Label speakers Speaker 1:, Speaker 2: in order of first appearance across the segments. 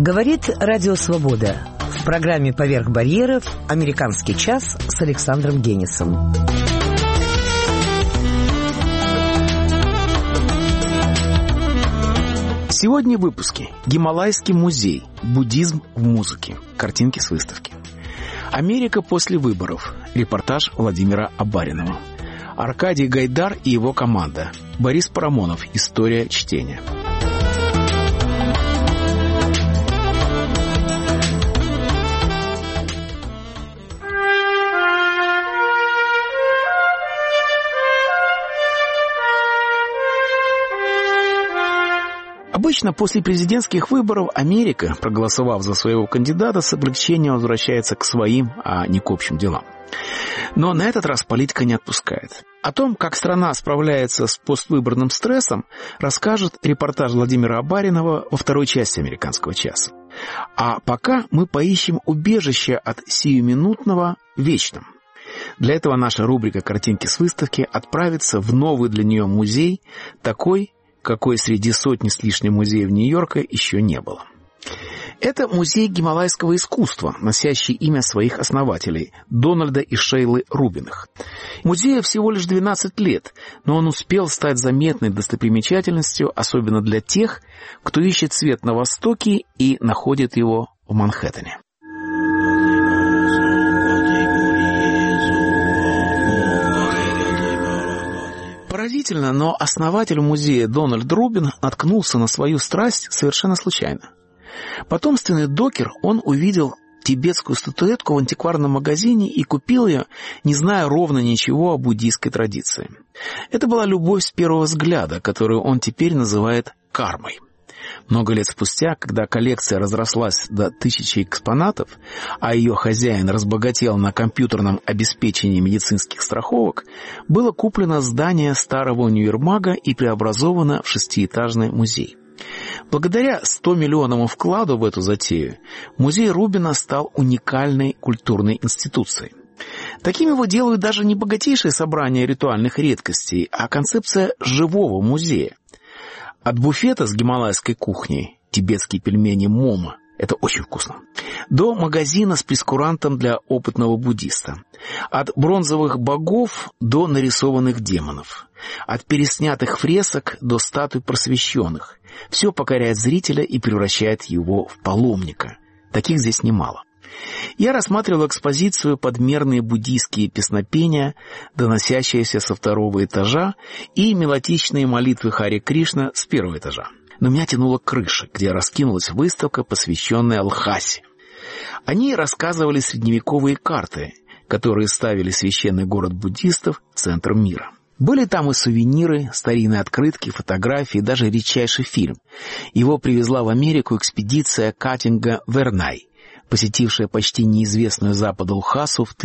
Speaker 1: Говорит Радио Свобода. В программе «Поверх барьеров» «Американский час» с Александром Генисом.
Speaker 2: Сегодня в выпуске Гималайский музей. Буддизм в музыке. Картинки с выставки. Америка после выборов. Репортаж Владимира Абаринова. Аркадий Гайдар и его команда. Борис Парамонов. История чтения. Обычно после президентских выборов Америка, проголосовав за своего кандидата, с облегчением возвращается к своим, а не к общим делам. Но на этот раз политика не отпускает. О том, как страна справляется с поствыборным стрессом, расскажет репортаж Владимира Абаринова во второй части «Американского часа». А пока мы поищем убежище от сиюминутного в вечном. Для этого наша рубрика «Картинки с выставки» отправится в новый для нее музей, такой, какой среди сотни с лишним музеев Нью-Йорка еще не было. Это музей гималайского искусства, носящий имя своих основателей – Дональда и Шейлы Рубиных. Музею всего лишь 12 лет, но он успел стать заметной достопримечательностью, особенно для тех, кто ищет свет на Востоке и находит его в Манхэттене. Поразительно, но основатель музея Дональд Рубин наткнулся на свою страсть совершенно случайно. Потомственный докер, он увидел тибетскую статуэтку в антикварном магазине и купил ее, не зная ровно ничего о буддийской традиции. Это была любовь с первого взгляда, которую он теперь называет кармой. Много лет спустя, когда коллекция разрослась до 1000 экспонатов, а ее хозяин разбогател на компьютерном обеспечении медицинских страховок, было куплено здание старого универмага и преобразовано в 6-этажный музей. Благодаря 100-миллионному вкладу в эту затею, музей Рубина стал уникальной культурной институцией. Таким его делают даже не богатейшие собрания ритуальных редкостей, а концепция живого музея. От буфета с гималайской кухней, тибетские пельмени момо, это очень вкусно, до магазина с прескурантом для опытного буддиста, от бронзовых богов до нарисованных демонов, от переснятых фресок до статуй просвещенных. Все покоряет зрителя и превращает его в паломника. Таких здесь немало. Я рассматривал экспозицию «Подмерные буддийские песнопения», доносящиеся со 2-го этажа, и мелодичные молитвы Харе Кришна с 1-го этажа. Но меня тянуло к крыше, где раскинулась выставка, посвященная Лхасе. О ней рассказывали средневековые карты, которые ставили священный город буддистов центром мира. Были там и сувениры, старинные открытки, фотографии, даже редчайший фильм. Его привезла в Америку экспедиция Каттинга Вернай, посетившая почти неизвестную Западу Лхасу в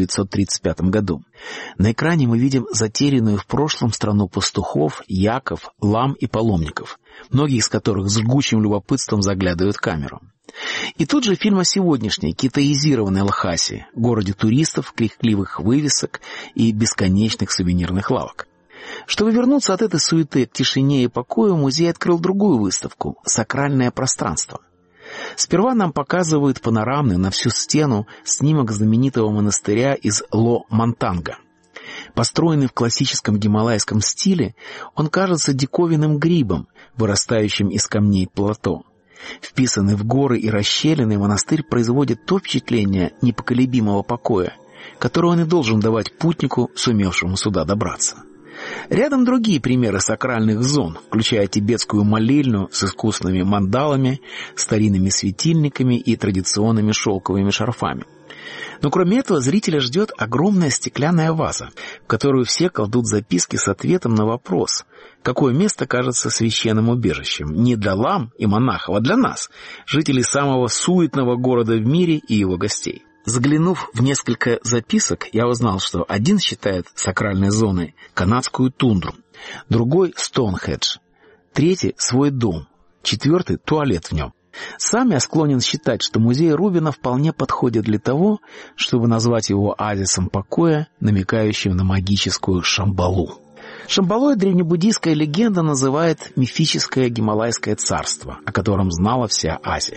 Speaker 2: 1935 году. На экране мы видим затерянную в прошлом страну пастухов, яков, лам и паломников, многие из которых с жгучим любопытством заглядывают в камеру. И тут же фильм о сегодняшней китаизированной Лхасе, городе туристов, крикливых вывесок и бесконечных сувенирных лавок. Чтобы вернуться от этой суеты к тишине и покою, музей открыл другую выставку «Сакральное пространство». Сперва нам показывают панорамный на всю стену снимок знаменитого монастыря из Ло-Монтанга. Построенный в классическом гималайском стиле, он кажется диковинным грибом, вырастающим из камней плато. Вписанный в горы и расщелины, монастырь производит то впечатление непоколебимого покоя, которое он и должен давать путнику, сумевшему сюда добраться. Рядом другие примеры сакральных зон, включая тибетскую молельню с искусными мандалами, старинными светильниками и традиционными шелковыми шарфами. Но кроме этого зрителя ждет огромная стеклянная ваза, в которую все кладут записки с ответом на вопрос, какое место кажется священным убежищем не для лам и монахов, а для нас, жителей самого суетного города в мире и его гостей. Заглянув в несколько записок, я узнал, что один считает сакральной зоной канадскую тундру, другой — Стоунхендж, третий — свой дом, четвертый — туалет в нем. Сам я склонен считать, что музей Рубина вполне подходит для того, чтобы назвать его оазисом покоя, намекающим на магическую Шамбалу. Шамбалой древнебуддийская легенда называет мифическое Гималайское царство, о котором знала вся Азия.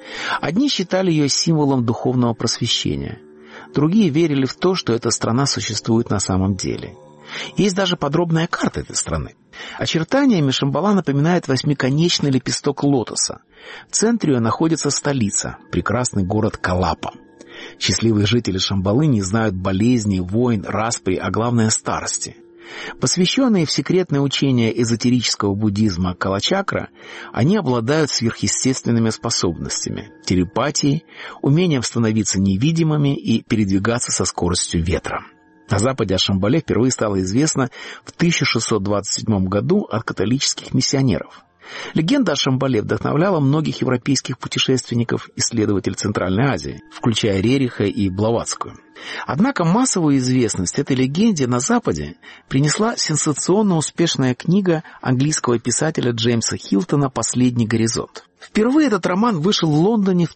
Speaker 2: Одни считали ее символом духовного просвещения, другие верили в то, что эта страна существует на самом деле. Есть даже подробная карта этой страны. Очертаниями Шамбала напоминает восьмиконечный лепесток лотоса. В центре ее находится столица, прекрасный город Калапа. Счастливые жители Шамбалы не знают болезней, войн, распри, а главное старости. Посвященные в секретные учения эзотерического буддизма Калачакра, они обладают сверхъестественными способностями, телепатией, умением становиться невидимыми и передвигаться со скоростью ветра. На западе о Шамбале впервые стало известно в 1627 году от католических миссионеров. Легенда о Шамбале вдохновляла многих европейских путешественников, исследователей Центральной Азии, включая Рериха и Блаватскую. Однако массовую известность этой легенде на Западе принесла сенсационно успешная книга английского писателя Джеймса Хилтона «Последний горизонт». Впервые этот роман вышел в Лондоне в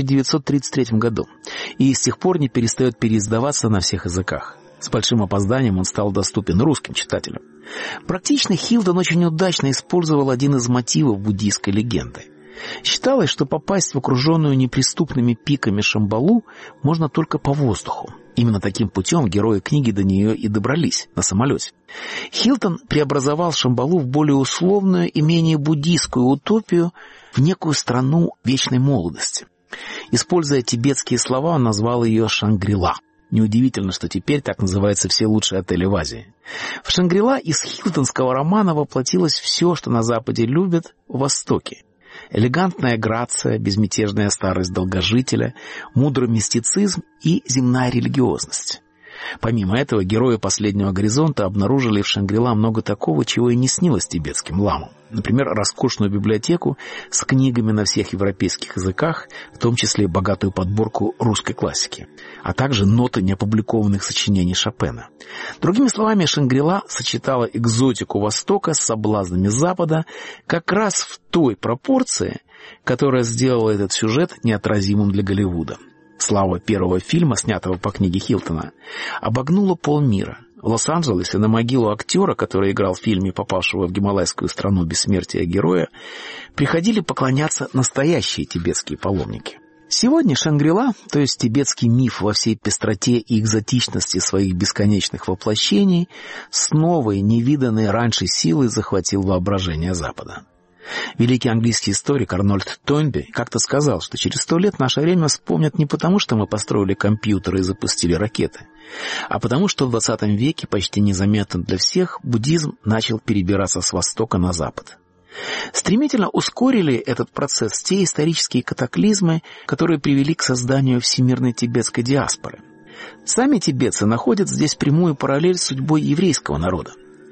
Speaker 2: 1933 году и с тех пор не перестает переиздаваться на всех языках. С большим опозданием он стал доступен русским читателям. Практично Хилтон очень удачно использовал один из мотивов буддийской легенды. Считалось, что попасть в окруженную неприступными пиками Шамбалу можно только по воздуху. Именно таким путем герои книги до нее и добрались, на самолете. Хилтон преобразовал Шамбалу в более условную и менее буддийскую утопию, в некую страну вечной молодости. Используя тибетские слова, он назвал ее Шангри-Ла. Неудивительно, что теперь так называются все лучшие отели в Азии. В Шангри-Ла из хилтонского романа воплотилось все, что на Западе любят в Востоке. Элегантная грация, безмятежная старость долгожителя, мудрый мистицизм и земная религиозность. Помимо этого, герои «Последнего горизонта» обнаружили в Шангри-Ла много такого, чего и не снилось тибетским ламам. Например, роскошную библиотеку с книгами на всех европейских языках, в том числе богатую подборку русской классики, а также ноты неопубликованных сочинений Шопена. Другими словами, Шангри-Ла сочетала экзотику Востока с соблазнами Запада как раз в той пропорции, которая сделала этот сюжет неотразимым для Голливуда. Слава первого фильма, снятого по книге Хилтона, обогнула полмира. В Лос-Анджелесе на могилу актера, который играл в фильме попавшего в гималайскую страну бессмертия героя, приходили поклоняться настоящие тибетские паломники. Сегодня Шангри-Ла, то есть тибетский миф во всей пестроте и экзотичности своих бесконечных воплощений, с новой, невиданной раньше силой захватил воображение Запада. Великий английский историк Арнольд Тойнби как-то сказал, что через 100 лет наше время вспомнят не потому, что мы построили компьютеры и запустили ракеты, а потому, что в 20 веке почти незаметно для всех буддизм начал перебираться с востока на запад. Стремительно ускорили этот процесс те исторические катаклизмы, которые привели к созданию всемирной тибетской диаспоры. Сами тибетцы находят здесь прямую параллель с судьбой еврейского народа.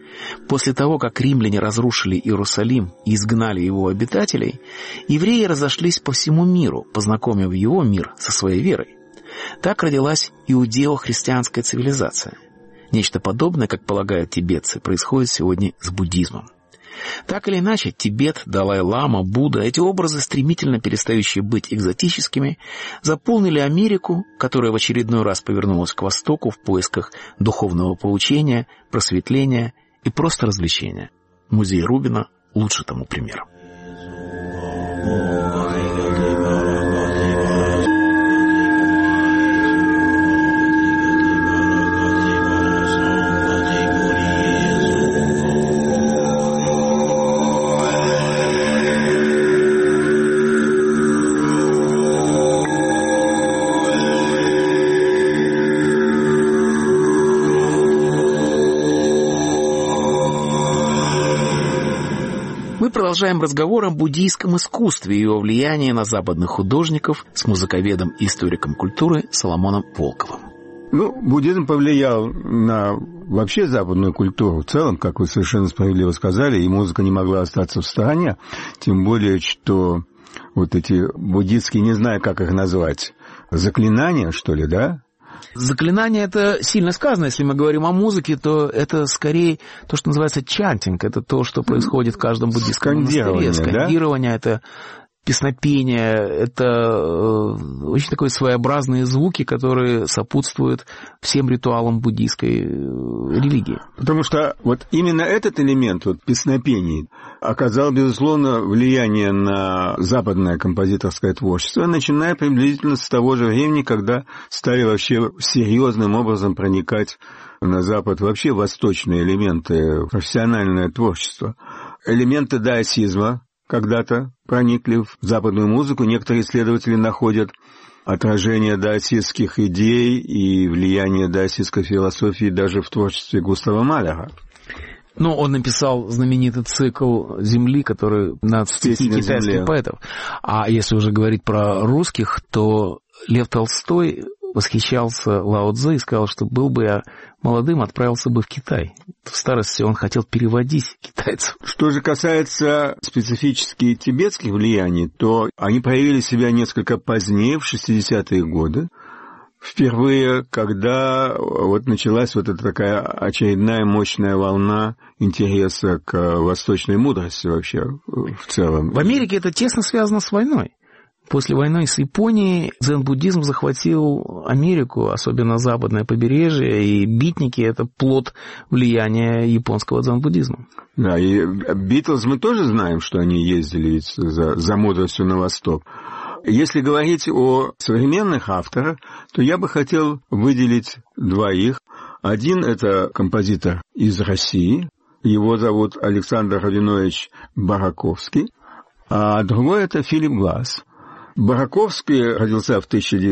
Speaker 2: После того, как римляне разрушили Иерусалим и изгнали его обитателей, евреи разошлись по всему миру, познакомив его мир со своей верой. Так родилась иудео-христианская цивилизация. Нечто подобное, как полагают тибетцы, происходит сегодня с буддизмом. Так или иначе, Тибет, Далай-лама, Будда, эти образы, стремительно перестающие быть экзотическими, заполнили Америку, которая в очередной раз повернулась к востоку в поисках духовного поучения, просветления и просто развлечения. Музей Рубина лучше тому пример. Продолжаем разговор о буддийском искусстве и его влиянии на западных художников с музыковедом и историком культуры Соломоном Волковым.
Speaker 3: Буддизм повлиял на вообще западную культуру в целом, как вы совершенно справедливо сказали, и музыка не могла остаться в стороне, тем более, что вот эти буддистские, не знаю, как их назвать, заклинания, что ли, да?
Speaker 2: Заклинание — это сильно сказано. Если мы говорим о музыке, то это скорее то, что называется чантинг. Это то, что происходит в каждом буддийском монастыре. Скандирование, да? Это песнопение, это очень такие своеобразные звуки, которые сопутствуют всем ритуалам буддийской религии.
Speaker 3: Потому что вот именно этот элемент вот, песнопений оказал, безусловно, влияние на западное композиторское творчество, начиная приблизительно с того же времени, когда стали вообще серьезным образом проникать на Запад вообще восточные элементы, профессиональное творчество. Элементы даосизма когда-то проникли в западную музыку. Некоторые исследователи находят отражение даосистских идей и влияние даосистской философии даже в творчестве Густава Малера.
Speaker 2: Ну, он написал знаменитый цикл «Земли», который на стихи китайских поэтов. А если уже говорить про русских, то Лев Толстой восхищался Лао Цзэ и сказал, что был бы я молодым, отправился бы в Китай. В старости он хотел переводить китайцев.
Speaker 3: Что же касается специфически тибетских влияний, то они проявили себя несколько позднее, в 60-е годы. Впервые, когда вот началась вот эта такая очередная мощная волна интереса к восточной мудрости вообще в целом.
Speaker 2: В Америке это тесно связано с войной. После войны с Японией дзен-буддизм захватил Америку, особенно западное побережье, и битники — это плод влияния японского дзен-буддизма.
Speaker 3: Да, и Битлз мы тоже знаем, что они ездили за мудростью на восток. Если говорить о современных авторах, то я бы хотел выделить двоих. Один — это композитор из России, его зовут Александр Равинович Бараковский, а другой — это Филипп Гласс. Бараковский родился в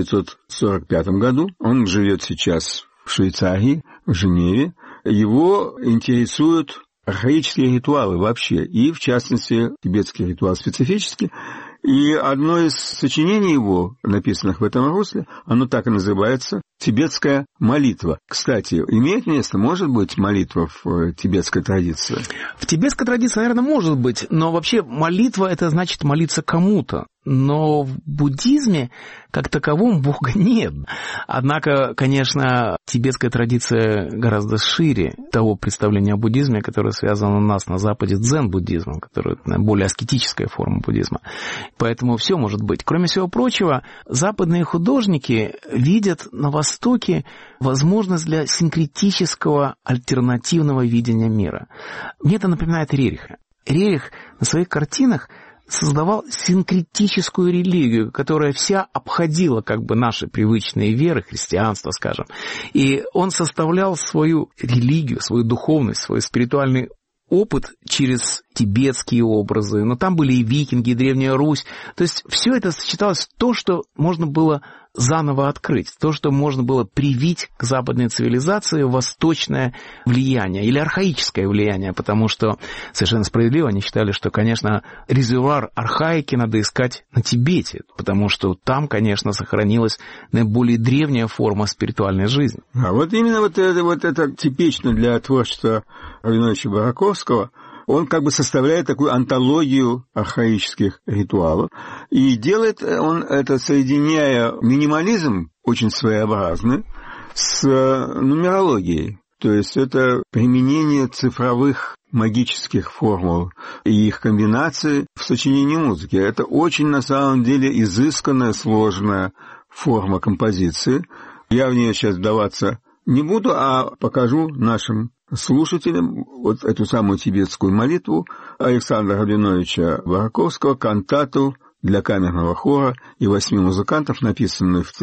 Speaker 3: 1945 году, он живет сейчас в Швейцарии, в Женеве. Его интересуют архаические ритуалы вообще, и, в частности, тибетский ритуал специфический. И одно из сочинений его, написанных в этом русле, оно так и называется «Тибетская молитва». Кстати, имеет место, может быть, молитва в тибетской традиции?
Speaker 2: В тибетской традиции, наверное, может быть, но вообще молитва — это значит молиться кому-то. Но в буддизме как таковом Бога нет. Однако, конечно, тибетская традиция гораздо шире того представления о буддизме, которое связано у нас на Западе с дзен-буддизмом, который более аскетическая форма буддизма. Поэтому все может быть. Кроме всего прочего, западные художники видят на Востоке возможность для синкретического альтернативного видения мира. Мне это напоминает Рериха. Рерих на своих картинах создавал синкретическую религию, которая вся обходила как бы наши привычные веры, христианство, скажем. И он составлял свою религию, свою духовность, свой спиритуальный опыт через тибетские образы. Но там были и викинги, и Древняя Русь. То есть все это сочеталось в то, что можно было заново открыть, то, что можно было привить к западной цивилизации восточное влияние или архаическое влияние, потому что совершенно справедливо они считали, что, конечно, резервуар архаики надо искать на Тибете, потому что там, конечно, сохранилась наиболее древняя форма спиритуальной жизни.
Speaker 3: А вот именно вот это типично для творчества Равиновича Бараковского. Он как бы составляет такую антологию архаических ритуалов. И делает он это, соединяя минимализм, очень своеобразный, с нумерологией. То есть это применение цифровых магических формул и их комбинации в сочинении музыки. Это очень, на самом деле, изысканная, сложная форма композиции. Я в нее сейчас вдаваться не буду, а покажу нашим слушателям вот эту самую тибетскую молитву Александра Равиновича Бараковского, кантату для камерного хора и 8 музыкантов, написанную в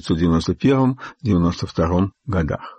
Speaker 3: 1991-1992 годах.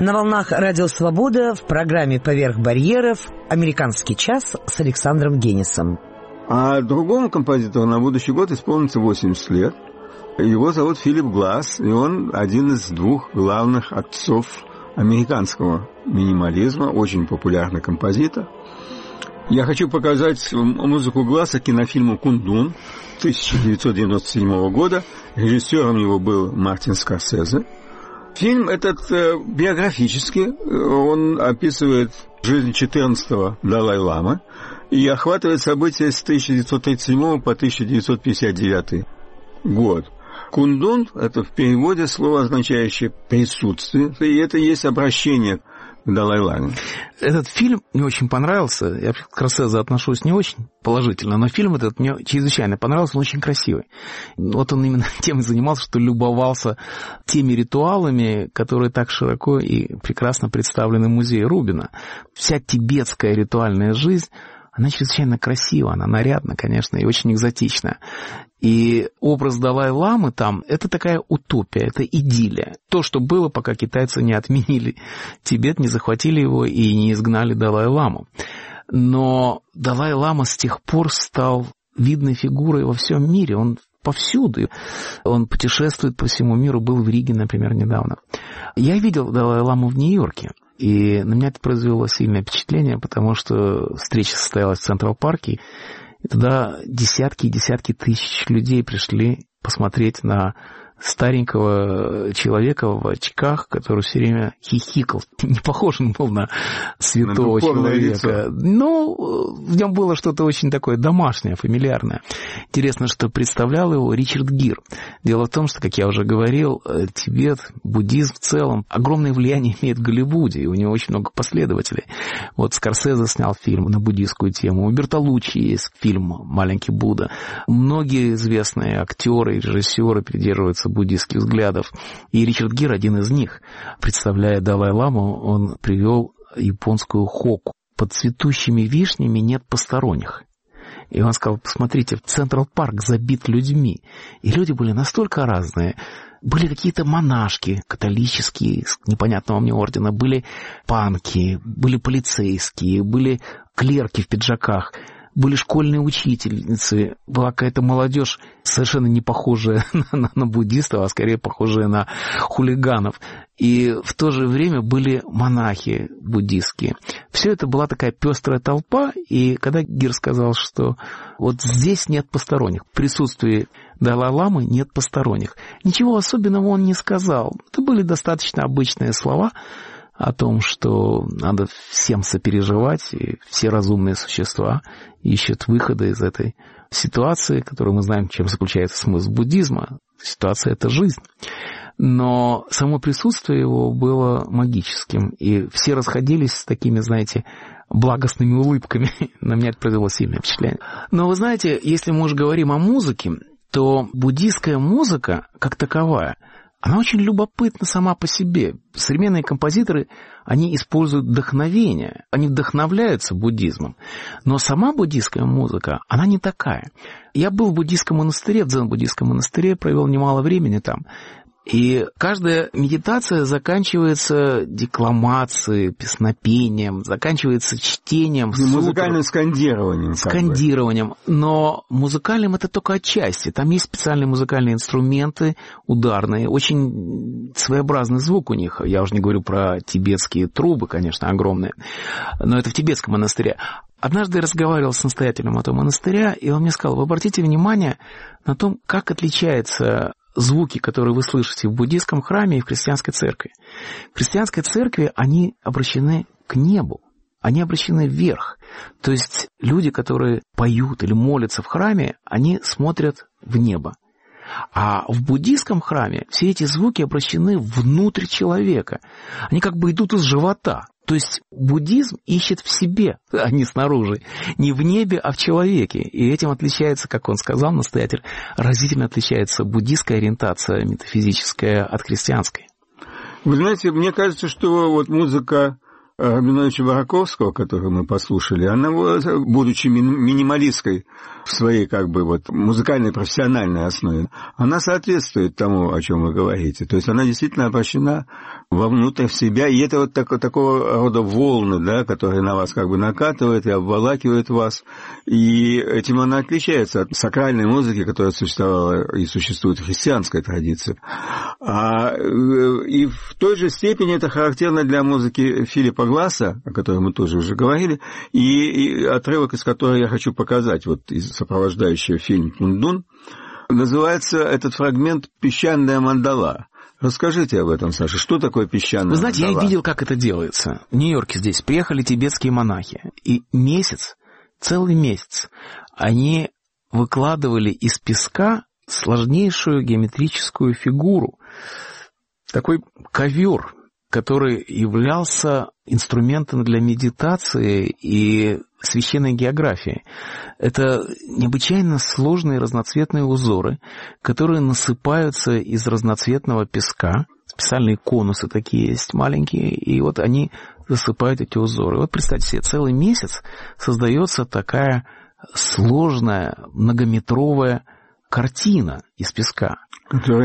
Speaker 1: На волнах Радио Свобода в программе «Поверх барьеров» «Американский час» с Александром Генисом.
Speaker 3: А другому композитору на будущий год исполнится 80 лет. Его зовут Филипп Гласс, и он один из двух главных отцов американского минимализма, очень популярный композитор. Я хочу показать музыку Гласса кинофильму «Кундун» 1997 года. Режиссером его был Мартин Скорсезе. Фильм этот биографический, он описывает жизнь 14-го Далай-ламы и охватывает события с 1937 по 1959 год. Кундун – это в переводе слово, означающее «присутствие», и это и есть обращение к Далай-ламе.
Speaker 2: Этот фильм мне очень понравился. Я к Скорсезе отношусь не очень положительно, но фильм этот мне чрезвычайно понравился, он очень красивый. Вот он именно тем и занимался, что любовался теми ритуалами, которые так широко и прекрасно представлены в музее Рубина. Вся тибетская ритуальная жизнь, она чрезвычайно красива, она нарядна, конечно, и очень экзотична. И образ Далай-ламы там – это такая утопия, это идиллия. То, что было, пока китайцы не отменили Тибет, не захватили его и не изгнали Далай-ламу. Но Далай-лама с тех пор стал видной фигурой во всем мире. Он повсюду. Он путешествует по всему миру, был в Риге, например, недавно. Я видел Далай-ламу в Нью-Йорке. И на меня это произвело сильное впечатление, потому что встреча состоялась в Централ-парке, и туда десятки и десятки тысяч людей пришли посмотреть на старенького человека в очках, который все время хихикал. Не похож он был на святого человека. Но в нем было что-то очень такое домашнее, фамильярное. Интересно, что представлял его Ричард Гир. Дело в том, что, как я уже говорил, Тибет, буддизм в целом огромное влияние имеет в Голливуде, и у него очень много последователей. Вот Скорсезе снял фильм на буддийскую тему, у Бертолуччи есть фильм «Маленький Будда». Многие известные актеры и режиссеры придерживаются буддийских взглядов. И Ричард Гир один из них. Представляя Далай-ламу, он привел японскую хоку. Под цветущими вишнями нет посторонних. И он сказал: посмотрите, Централ-парк забит людьми. И люди были настолько разные. Были какие-то монашки католические, из непонятного мне ордена, были панки, были полицейские, были клерки в пиджаках. Были школьные учительницы, была какая-то молодежь, совершенно не похожая на буддистов, а скорее похожая на хулиганов. И в то же время были монахи буддистские. Все это была такая пестрая толпа, и когда Гир сказал, что вот здесь нет посторонних, в присутствии Далай-ламы нет посторонних, ничего особенного он не сказал. Это были достаточно обычные слова о том, что надо всем сопереживать, и все разумные существа ищут выхода из этой ситуации, которую мы знаем, чем заключается смысл буддизма. Ситуация — это жизнь. Но само присутствие его было магическим, и все расходились с такими, знаете, благостными улыбками. На меня это произвело сильное впечатление. Но вы знаете, если мы уже говорим о музыке, то буддийская музыка, как таковая, она очень любопытна сама по себе. Современные композиторы, они используют вдохновение, они вдохновляются буддизмом. Но сама буддийская музыка, она не такая. Я был в буддийском монастыре, в дзен-буддийском монастыре, провел немало времени там. И каждая медитация заканчивается декламацией, песнопением, заканчивается чтением.
Speaker 3: Музыкальным скандированием.
Speaker 2: Скандированием. Но музыкальным это только отчасти. Там есть специальные музыкальные инструменты, ударные, очень своеобразный звук у них. Я уже не говорю про тибетские трубы, конечно, огромные. Но это в тибетском монастыре. Однажды я разговаривал с настоятелем этого монастыря, и он мне сказал: вы обратите внимание на то, как отличается звуки, которые вы слышите в буддийском храме и в христианской церкви. В христианской церкви они обращены к небу, они обращены вверх. То есть люди, которые поют или молятся в храме, они смотрят в небо. А в буддийском храме все эти звуки обращены внутрь человека. Они как бы идут из живота. То есть буддизм ищет в себе, а не снаружи. Не в небе, а в человеке. И этим отличается, как он сказал, настоятель, разительно отличается буддийская ориентация метафизическая от христианской.
Speaker 3: Вы знаете, мне кажется, что вот музыка Рабиновича Бараковского, которую мы послушали, она, будучи минималисткой в своей музыкальной профессиональной основе, она соответствует тому, о чем вы говорите. То есть она действительно обращена вовнутрь в себя, и это такого рода волны, да, которые на вас накатывают и обволакивают вас, и этим она отличается от сакральной музыки, которая существовала и существует в христианской традиции. И в той же степени это характерно для музыки Филиппа Гласса, о которой мы тоже уже говорили, и отрывок, из которого я хочу показать, из сопровождающего фильм «Кундун», называется этот фрагмент «Песчаная мандала». Расскажите об этом, Саша. Что такое песчаная мандала?
Speaker 2: Вы знаете, я видел, как это делается. В Нью-Йорке здесь приехали тибетские монахи, и целый месяц, они выкладывали из песка сложнейшую геометрическую фигуру, такой ковер, который являлся инструментом для медитации и священной географии. Это необычайно сложные разноцветные узоры, которые насыпаются из разноцветного песка. Специальные конусы такие есть маленькие, и они засыпают эти узоры. Представьте себе, целый месяц создается такая сложная многометровая картина из песка.
Speaker 3: Которая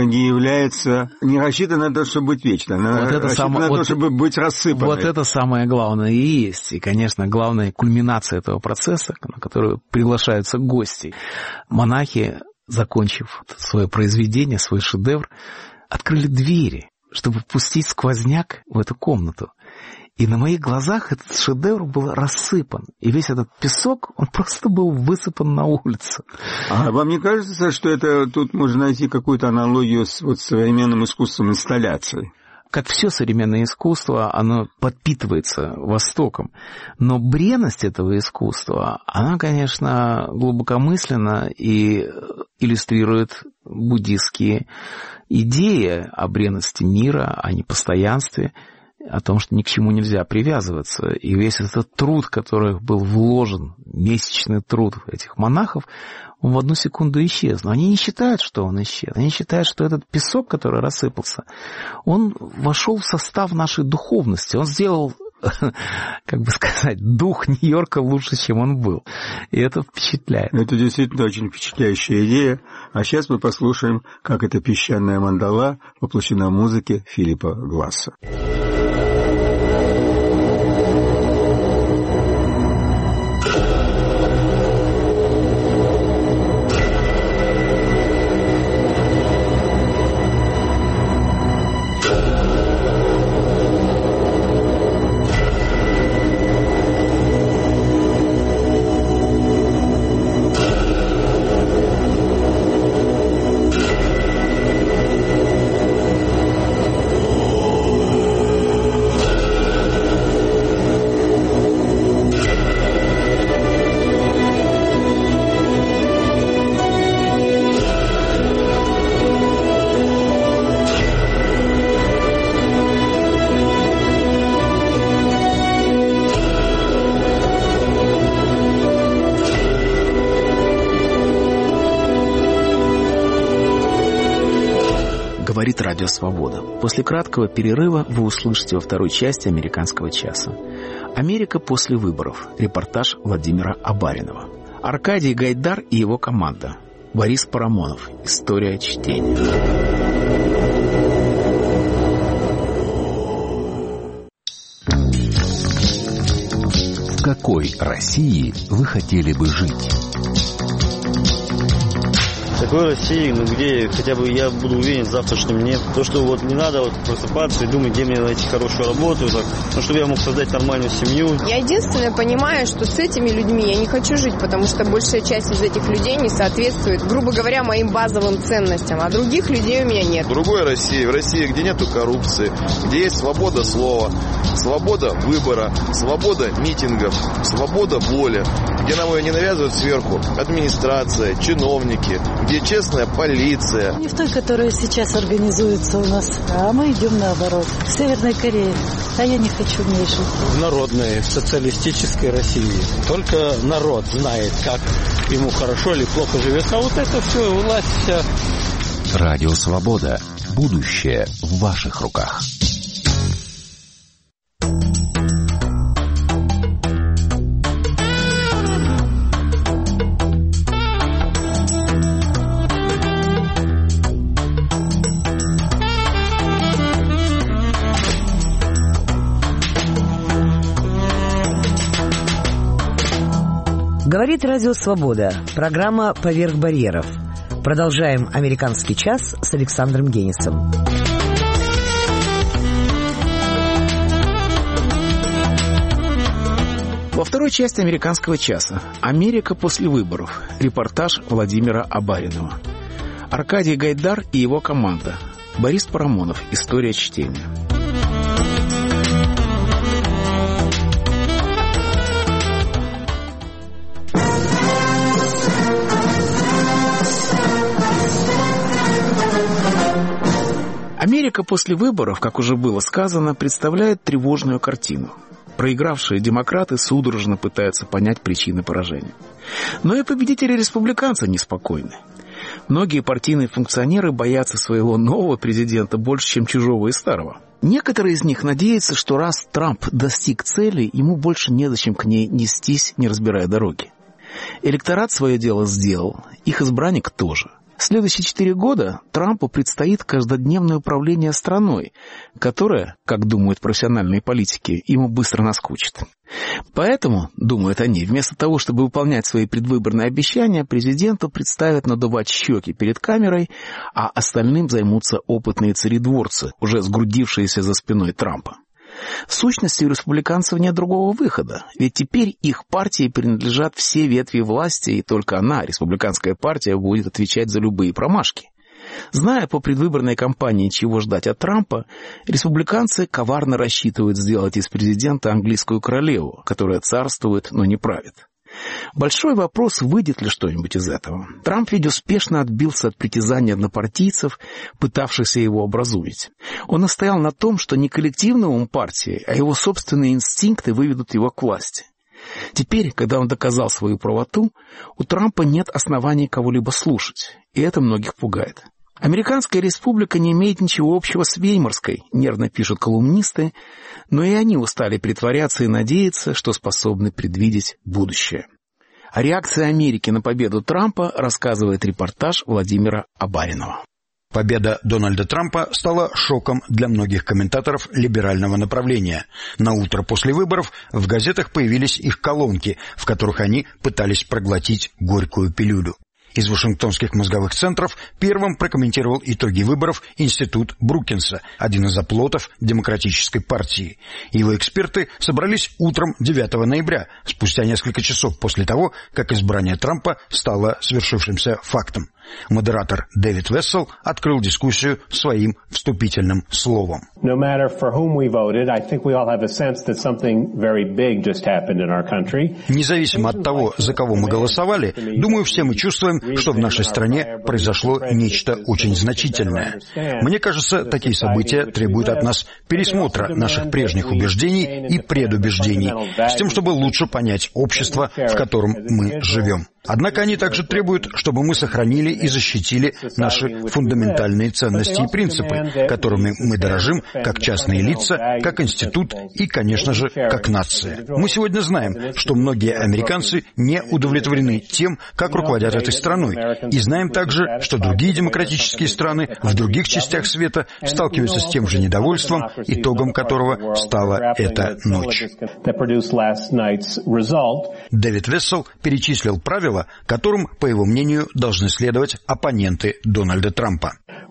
Speaker 3: не рассчитана на то, чтобы быть вечной, она рассчитана на то, чтобы быть рассыпанной.
Speaker 2: Вот это самое главное и есть. И, конечно, главная кульминация этого процесса, на которую приглашаются гости. Монахи, закончив свое произведение, свой шедевр, открыли двери, чтобы пустить сквозняк в эту комнату. И на моих глазах этот шедевр был рассыпан. И весь этот песок, он просто был высыпан на улицу.
Speaker 3: А вам не кажется, что тут можно найти какую-то аналогию с современным искусством инсталляции?
Speaker 2: Как все современное искусство, оно подпитывается Востоком. Но бренность этого искусства, она, конечно, глубокомысленна и иллюстрирует буддистские идеи о бренности мира, о непостоянстве, о том, что ни к чему нельзя привязываться. И весь этот труд, который был вложен, месячный труд этих монахов, он в одну секунду исчез. Но они не считают, что он исчез. Они считают, что этот песок, который рассыпался, он вошел в состав нашей духовности. Он сделал, дух Нью-Йорка лучше, чем он был. И это впечатляет.
Speaker 3: Это действительно очень впечатляющая идея. А сейчас мы послушаем, как эта песчаная мандала воплощена в музыке Филиппа Гласса.
Speaker 2: Говорит Радио Свобода. После краткого перерыва вы услышите во второй части «Американского часа». Америка после выборов. Репортаж Владимира Абаринова. Аркадий Гайдар и его команда. Борис Парамонов. История чтения.
Speaker 4: В какой России вы хотели бы жить?
Speaker 5: В такой России, где хотя бы я буду уверен в завтрашнем дне. То, что не надо просыпаться и думать, где мне найти хорошую работу, чтобы я мог создать нормальную семью.
Speaker 6: Я единственное понимаю, что с этими людьми я не хочу жить, потому что большая часть из этих людей не соответствует, грубо говоря, моим базовым ценностям, а других людей у меня нет.
Speaker 7: В другой России, в России, где нету коррупции, где есть свобода слова, свобода выбора, свобода митингов, свобода воли, где нам ее не навязывают сверху администрация, чиновники, где честная полиция.
Speaker 8: Не в той, которая сейчас организуется у нас, а мы идем наоборот. В Северной Корее. А я не хочу в ней жить.
Speaker 9: В народной, социалистической России. Только народ знает, как ему хорошо или плохо живется. А вот это все, власть вся.
Speaker 4: Радио Свобода. Будущее в ваших руках.
Speaker 1: Говорит Радио Свобода. Программа «Поверх барьеров». Продолжаем «Американский час» с Александром Генисом.
Speaker 2: Во второй части «Американского часа» «Америка после выборов». Репортаж Владимира Абаринова. Аркадий Гайдар и его команда. Борис Парамонов. История чтения. Америка после выборов, как уже было сказано, представляет тревожную картину. Проигравшие демократы судорожно пытаются понять причины поражения. Но и победители-республиканцы неспокойны. Многие партийные функционеры боятся своего нового президента больше, чем чужого и старого. Некоторые из них надеются, что раз Трамп достиг цели, ему больше незачем к ней нестись, не разбирая дороги. Электорат свое дело сделал, их избранник тоже. Следующие 4 года Трампу предстоит каждодневное управление страной, которое, как думают профессиональные политики, ему быстро наскучит. Поэтому, думают они, вместо того, чтобы выполнять свои предвыборные обещания, президенту представят надувать щеки перед камерой, а остальным займутся опытные царедворцы, уже сгрудившиеся за спиной Трампа. В сущности, у республиканцев нет другого выхода, ведь теперь их партии принадлежат все ветви власти, и только она, республиканская партия, будет отвечать за любые промашки. Зная по предвыборной кампании, чего ждать от Трампа, республиканцы коварно рассчитывают сделать из президента английскую королеву, которая царствует, но не правит. Большой вопрос, выйдет ли что-нибудь из этого. Трамп ведь успешно отбился от притязаний однопартийцев, пытавшихся его образумить. Он настоял на том, что не коллективный ум партии, а его собственные инстинкты выведут его к власти. Теперь, когда он доказал свою правоту, у Трампа нет оснований кого-либо слушать, и это многих пугает. Американская республика не имеет ничего общего с Веймарской, нервно пишут колумнисты, но и они устали притворяться и надеяться, что способны предвидеть будущее. О реакции Америки на победу Трампа рассказывает репортаж Владимира Абаринова.
Speaker 10: Победа Дональда Трампа стала шоком для многих комментаторов либерального направления. На утро после выборов в газетах появились их колонки, в которых они пытались проглотить горькую пилюлю. Из вашингтонских мозговых центров первым прокомментировал итоги выборов Институт Брукинса, один из оплотов Демократической партии. Его эксперты собрались утром 9 ноября, спустя несколько часов после того, как избрание Трампа стало свершившимся фактом. Модератор Дэвид Вессел открыл дискуссию своим вступительным словом. Независимо от того, за кого мы голосовали, думаю, все мы чувствуем, что в нашей стране произошло нечто очень значительное. Мне кажется, такие события требуют от нас пересмотра наших прежних убеждений и предубеждений, с тем, чтобы лучше понять общество, в котором мы живем. Однако они также требуют, чтобы мы сохранили и защитили наши фундаментальные ценности и принципы, которыми мы дорожим как частные лица, как институт и, конечно же, как нация. Мы сегодня знаем, что многие американцы не удовлетворены тем, как руководят этой страной, и знаем также, что другие демократические страны в других частях света сталкиваются с тем же недовольством, итогом которого стала эта ночь. Дэвид Вессел перечислил правила, которым, по его мнению, должны следовать оппоненты Дональда Трампа.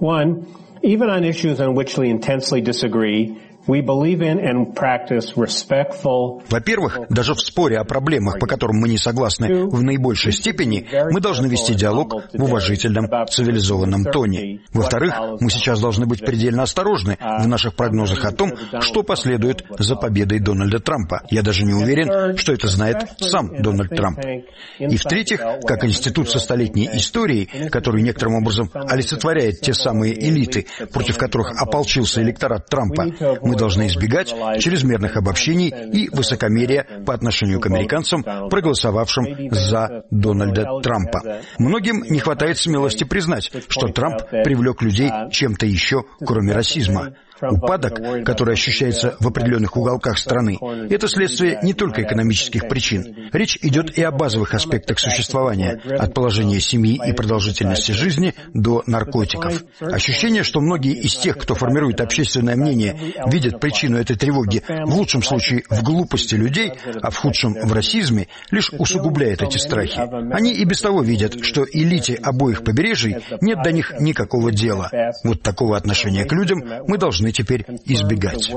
Speaker 10: Во-первых, даже в споре о проблемах, по которым мы не согласны в наибольшей степени, мы должны вести диалог в уважительном, цивилизованном тоне. Во-вторых, мы сейчас должны быть предельно осторожны в наших прогнозах о том, что последует за победой Дональда Трампа. Я даже не уверен, что это знает сам Дональд Трамп. И в-третьих, как институт со столетней историей, который некоторым образом олицетворяет те самые элиты, против которых ополчился электорат Трампа, мы должны избегать чрезмерных обобщений и высокомерия по отношению к американцам, проголосовавшим за Дональда Трампа. Многим не хватает смелости признать, что Трамп привлек людей чем-то еще, кроме расизма. Упадок, который ощущается в определенных уголках страны, это следствие не только экономических причин. Речь идет и о базовых аспектах существования, от положения семьи и продолжительности жизни до наркотиков. Ощущение, что многие из тех, кто формирует общественное мнение, видят причину этой тревоги в лучшем случае в глупости людей, а в худшем в расизме, лишь усугубляет эти страхи. Они и без того видят, что элите обоих побережий нет до них никакого дела. Вот такого отношения к людям мы должны теперь избегать.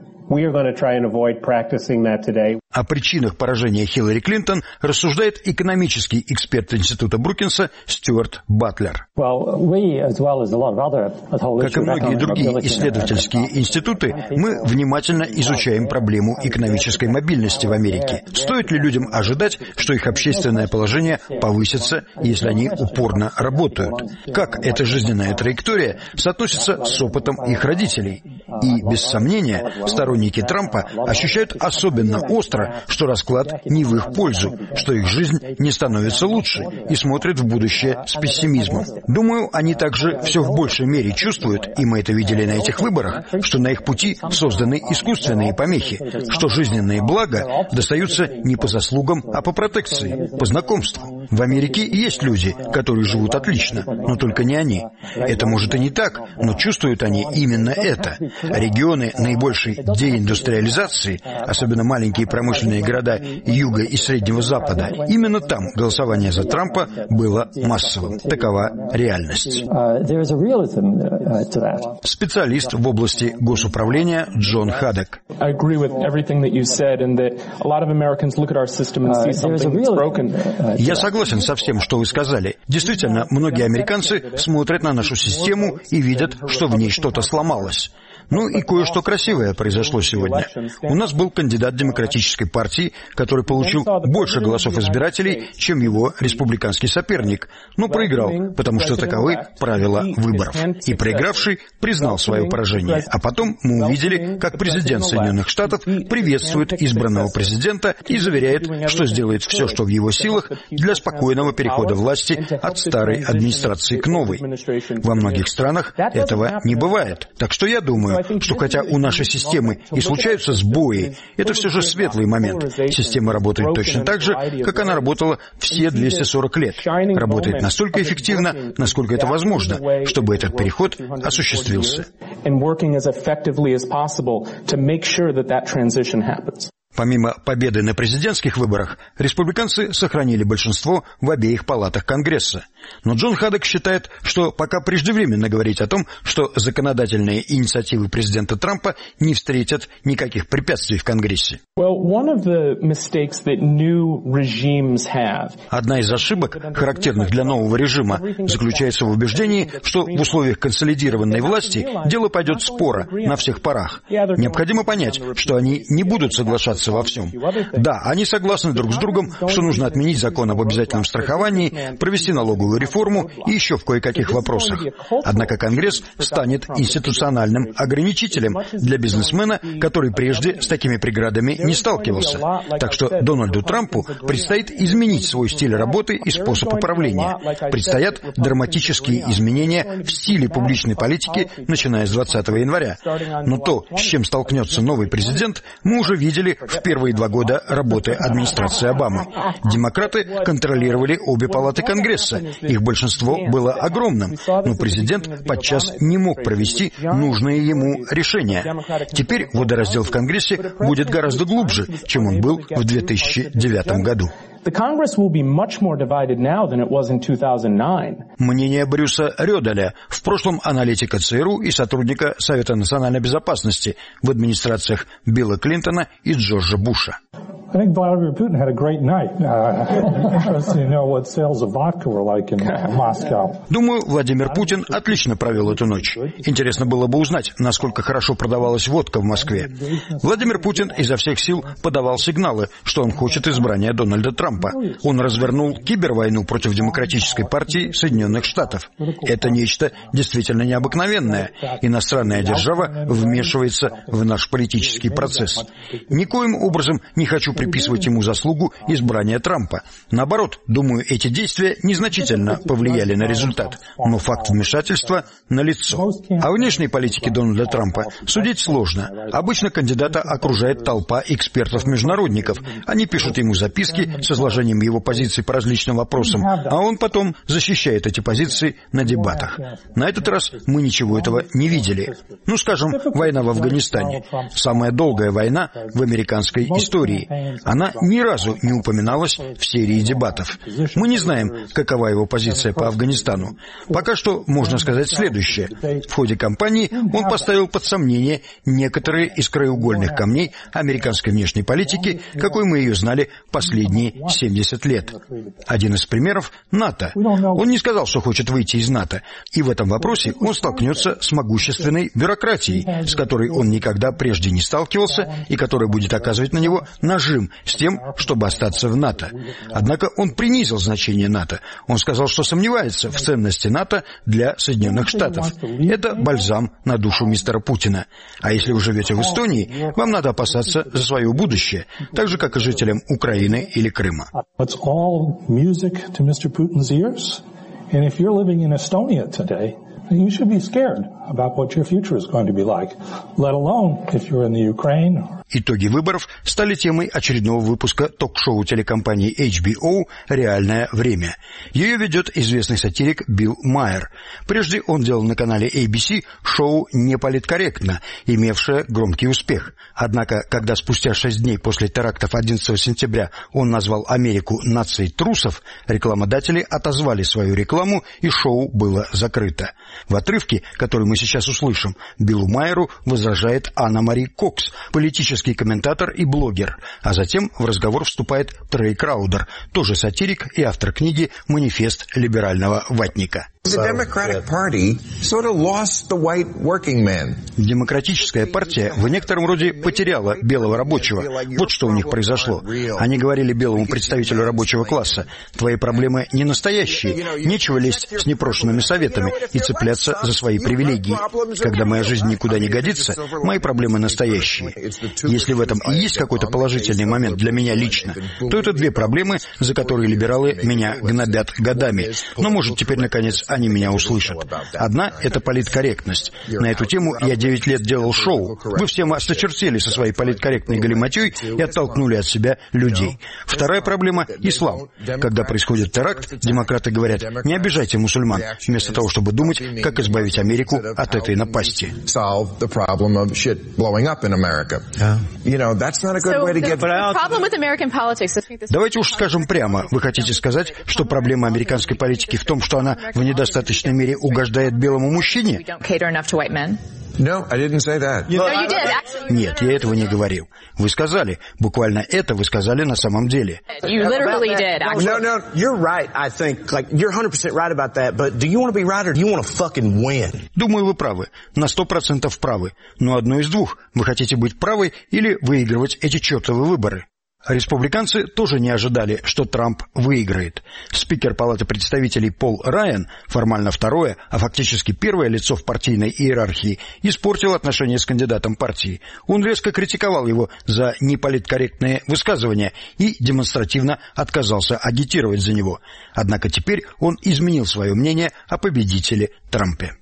Speaker 10: О причинах поражения Хиллари Клинтон рассуждает экономический эксперт Института Брукинса Стюарт Батлер. Как и многие другие исследовательские институты, мы внимательно изучаем проблему экономической мобильности в Америке. Стоит ли людям ожидать, что их общественное положение повысится, если они упорно работают? Как эта жизненная траектория соотносится с опытом их родителей? И, без сомнения, сторонники Трампа ощущают особенно остро, что расклад не в их пользу, что их жизнь не становится лучше, и смотрят в будущее с пессимизмом. Думаю, они также все в большей мере чувствуют, и мы это видели на этих выборах, что на их пути созданы искусственные помехи, что жизненные блага достаются не по заслугам, а по протекции, по знакомству. В Америке есть люди, которые живут отлично, но только не они. Это может и не так, но чувствуют они именно это. Регионы наибольшей деиндустриализации, особенно маленькие промышленные города Юга и Среднего Запада, именно там голосование за Трампа было массовым. Такова реальность. Специалист в области госуправления Джон Хадек. Я согласен со всем, что вы сказали. Действительно, многие американцы смотрят на нашу систему и видят, что в ней что-то сломалось. Ну и кое-что красивое произошло сегодня. У нас был кандидат Демократической партии, который получил больше голосов избирателей, чем его республиканский соперник, но проиграл, потому что таковы правила выборов. И проигравший признал свое поражение. А потом мы увидели, как президент Соединенных Штатов приветствует избранного президента и заверяет, что сделает все, что в его силах, для спокойного перехода власти от старой администрации к новой. Во многих странах этого не бывает. Так что я думаю, что хотя у нашей системы и случаются сбои, это все же светлый момент. Система работает точно так же, как она работала все 240 лет. Работает настолько эффективно, насколько это возможно, чтобы этот переход осуществился. Помимо победы на президентских выборах, республиканцы сохранили большинство в обеих палатах Конгресса. Но Джон Хадек считает, что пока преждевременно говорить о том, что законодательные инициативы президента Трампа не встретят никаких препятствий в Конгрессе. Одна из ошибок, характерных для нового режима, заключается в убеждении, что в условиях консолидированной власти дело пойдет споро на всех парах. Необходимо понять, что они не будут соглашаться во всем. Да, они согласны друг с другом, что нужно отменить закон об обязательном страховании, провести налоговую реформу и еще в кое-каких вопросах. Однако Конгресс станет институциональным ограничителем для бизнесмена, который прежде с такими преградами не сталкивался. Так что Дональду Трампу предстоит изменить свой стиль работы и способ управления. Предстоят драматические изменения в стиле публичной политики, начиная с 20 января. Но то, с чем столкнется новый президент, мы уже видели в первые 2 года работы администрации Обамы. Демократы контролировали обе палаты Конгресса. Их большинство было огромным, но президент подчас не мог провести нужные ему решения. Теперь водораздел в Конгрессе будет гораздо глубже, чем он был в 2009 году. Мнение Брюса Рёделя, в прошлом аналитика ЦРУ и сотрудника Совета национальной безопасности в администрациях Билла Клинтона и Джорджа Буша. Думаю, Владимир Путин отлично провел эту ночь. Интересно было бы узнать, насколько хорошо продавалась водка в Москве. Владимир Путин изо всех сил подавал сигналы, что он хочет избрания Дональда Трампа. Он развернул кибервойну против Демократической партии Соединенных Штатов. Это нечто действительно необыкновенное. Иностранная держава вмешивается в наш политический процесс. Никоим образом не хочу приписывать ему заслугу избрания Трампа. Наоборот, думаю, эти действия незначительно повлияли на результат, но факт вмешательства налицо. О внешней политике Дональда Трампа судить сложно. Обычно кандидата окружает толпа экспертов-международников. Они пишут ему записки с изложением его позиций по различным вопросам, а он потом защищает эти позиции на дебатах. На этот раз мы ничего этого не видели. Ну, скажем, война в Афганистане. Самая долгая война в американской истории. Она ни разу не упоминалась в серии дебатов. Мы не знаем, какова его позиция по Афганистану. Пока что можно сказать следующее. В ходе кампании он поставил под сомнение некоторые из краеугольных камней американской внешней политики, какой мы ее знали последние 70 лет. Один из примеров – НАТО. Он не сказал, что хочет выйти из НАТО, и в этом вопросе он столкнется с могущественной бюрократией, с которой он никогда прежде не сталкивался и которая будет оказывать на него нажим с тем, чтобы остаться в НАТО. Однако он принизил значение НАТО. Он сказал, что сомневается в ценности НАТО для Соединенных Штатов. Это бальзам на душу мистера Путина. А если вы живете в Эстонии, вам надо опасаться за свое будущее, так же, как и жителям Украины или Крыма.
Speaker 11: You should be scared about what your future is going to be like, let alone if you're in the Ukraine.
Speaker 10: Итоги выборов стали темой очередного выпуска ток-шоу телекомпании HBO «Реальное время». Ее ведет известный сатирик Билл Майер. Прежде он делал на канале ABC шоу «Неполиткорректно», имевшее громкий успех. Однако, когда спустя 6 дней после терактов 11 сентября он назвал Америку нацией трусов, рекламодатели отозвали свою рекламу, и шоу было закрыто. В отрывке, который мы сейчас услышим, Биллу Майеру возражает Анна Мари Кокс, политический комментатор и блогер, а затем в разговор вступает Трей Краудер, тоже сатирик и автор книги «Манифест либерального ватника». Демократическая партия в некотором роде потеряла белого рабочего. Вот что у них произошло. Они говорили белому представителю рабочего класса: твои проблемы не настоящие, нечего лезть с непрошенными советами и цепляться за свои привилегии. Когда моя жизнь никуда не годится, мои проблемы настоящие. Если в этом и есть какой-то положительный момент для меня лично, то это 2 проблемы, за которые либералы меня гнобят годами. Но, может, теперь, наконец, они меня услышат. Одна — это политкорректность. На эту тему я 9 лет делал шоу. Вы всем осточертели со своей политкорректной галиматьей и оттолкнули от себя людей. Вторая проблема — ислам. Когда происходит теракт, демократы говорят: не обижайте мусульман, вместо того, чтобы думать, как избавить Америку от этой напасти. Давайте уж скажем прямо. Вы хотите сказать, что проблема американской политики в том, что она в недостаточной мере угождает белому мужчине? Нет, я этого не говорил. Вы сказали. Буквально это вы сказали на самом деле. Думаю, вы правы. На 100% правы. Но одно из двух. Вы хотите быть правы или выигрывать эти чертовы выборы? Республиканцы тоже не ожидали, что Трамп выиграет. Спикер Палаты представителей Пол Райан, формально второе, а фактически первое лицо в партийной иерархии, испортил отношения с кандидатом партии. Он резко критиковал его за неполиткорректные высказывания и демонстративно отказался агитировать за него. Однако теперь он изменил свое мнение о победителе Трампе.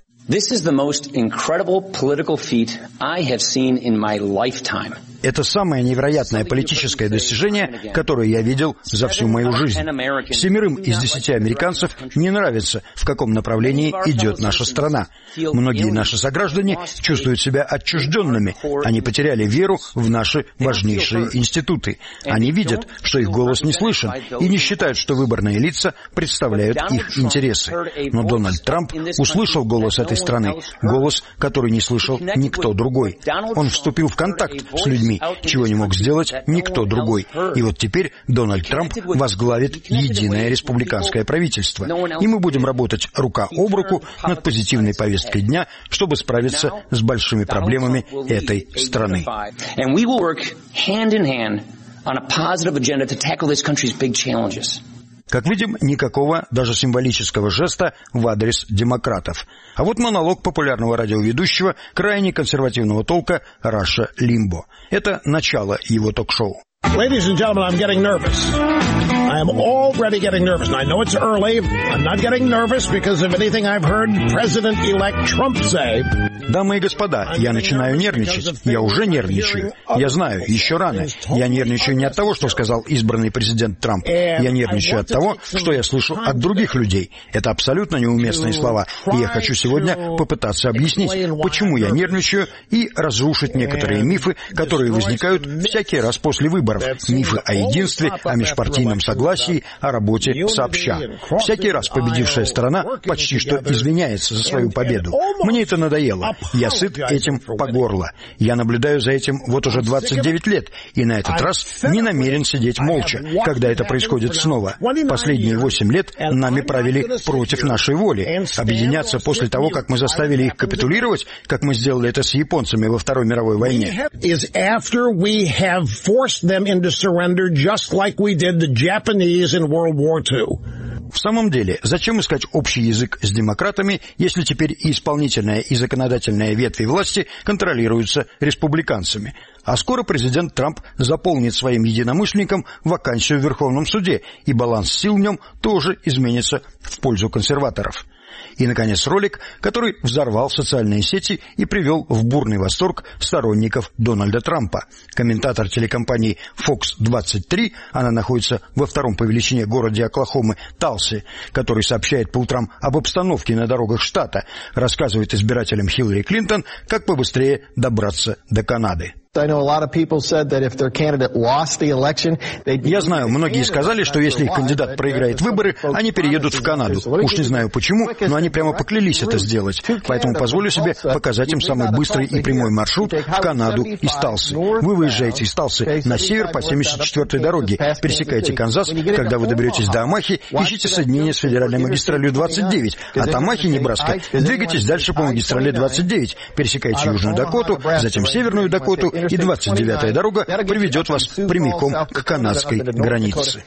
Speaker 10: Это самое невероятное политическое достижение, которое я видел за всю мою жизнь. 7 из 10 американцев не нравится, в каком направлении идет наша страна. Многие наши сограждане чувствуют себя отчужденными. Они потеряли веру в наши важнейшие институты. Они видят, что их голос не слышен, и не считают, что выборные лица представляют их интересы. Но Дональд Трамп услышал голос этой страны, голос, который не слышал никто другой. Он вступил в контакт с людьми, чего не мог сделать никто другой. И вот теперь Дональд Трамп возглавит единое республиканское правительство. И мы будем работать рука об руку над позитивной повесткой дня, чтобы справиться с большими проблемами этой страны. Как видим, никакого даже символического жеста в адрес демократов. А вот монолог популярного радиоведущего крайне консервативного толка Раша Лимбо. Это начало его ток-шоу.
Speaker 12: Ladies and gentlemen, I'm getting nervous. I am already getting nervous. And I know it's early. I'm not getting nervous because of anything I've heard President-elect Trump say.
Speaker 10: Дамы и господа, я начинаю нервничать. Я уже нервничаю. Я знаю, еще рано. Я нервничаю не от того, что сказал избранный президент Трамп. Я нервничаю от того, что я слышу от других людей. Это абсолютно неуместные слова. И я хочу сегодня попытаться объяснить, почему я нервничаю, и разрушить некоторые мифы, которые возникают всякий раз после выборов. Мифы о единстве, о межпартийном согласии, о работе сообща. Всякий раз победившая сторона почти что извиняется за свою победу. Мне это надоело. Я сыт этим по горло. Я наблюдаю за этим вот уже 29 лет, и на этот раз не намерен сидеть молча, когда это происходит снова. Последние 8 лет нами правили против нашей воли. Объединяться после того, как мы заставили их капитулировать, как мы сделали это с японцами во Второй мировой войне. В самом деле, зачем искать общий язык с демократами, если теперь и исполнительная, и законодательная ветви власти контролируются республиканцами? А скоро президент Трамп заполнит своим единомышленникам вакансию в Верховном суде, и баланс сил в нем тоже изменится в пользу консерваторов. И, наконец, ролик, который взорвал социальные сети и привел в бурный восторг сторонников Дональда Трампа. Комментатор телекомпании Fox 23, она находится во втором по величине городе Оклахомы Талсе, который сообщает по утрам об обстановке на дорогах штата, рассказывает избирателям Хиллари Клинтон, как побыстрее добраться до Канады.
Speaker 13: Я
Speaker 10: знаю, многие сказали, что если их кандидат проиграет выборы, они переедут в Канаду. Уж не знаю почему, но они прямо поклялись это сделать. Поэтому позволю себе показать им самый быстрый и прямой маршрут в Канаду из Талсы. Вы выезжаете из Талсы на север по 74-й дороге, пересекаете Канзас, когда вы доберетесь до Омахи, ищите соединение с федеральной магистралью 29. От Омахи, Небраска, двигайтесь дальше по магистрали 29, пересекайте Южную Дакоту, затем Северную Дакоту, и 29-я дорога приведет вас прямиком к канадской границе.